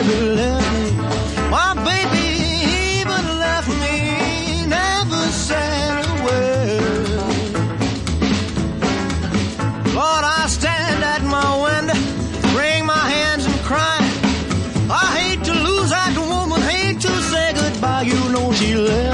baby left me. My baby even left me, never said a word. Lord, I stand at my window, wring my hands and cry. I hate to lose that woman, hate to say goodbye. You know she left